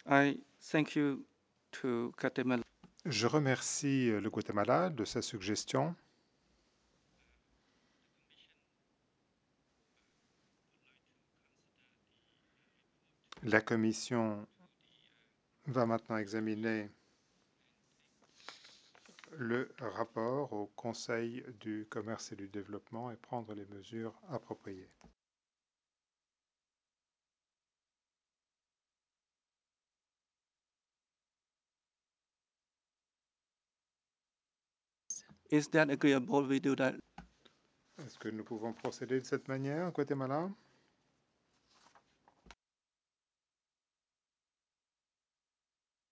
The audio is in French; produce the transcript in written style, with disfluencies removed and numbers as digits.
I thank you to Guatemala. Je remercie le Guatemala de sa suggestion. La Commission va maintenant examiner le rapport au Conseil du commerce et du développement et prendre les mesures appropriées. Is that agreeable? We do that. Est-ce que nous pouvons procéder de cette manière, Guatemala?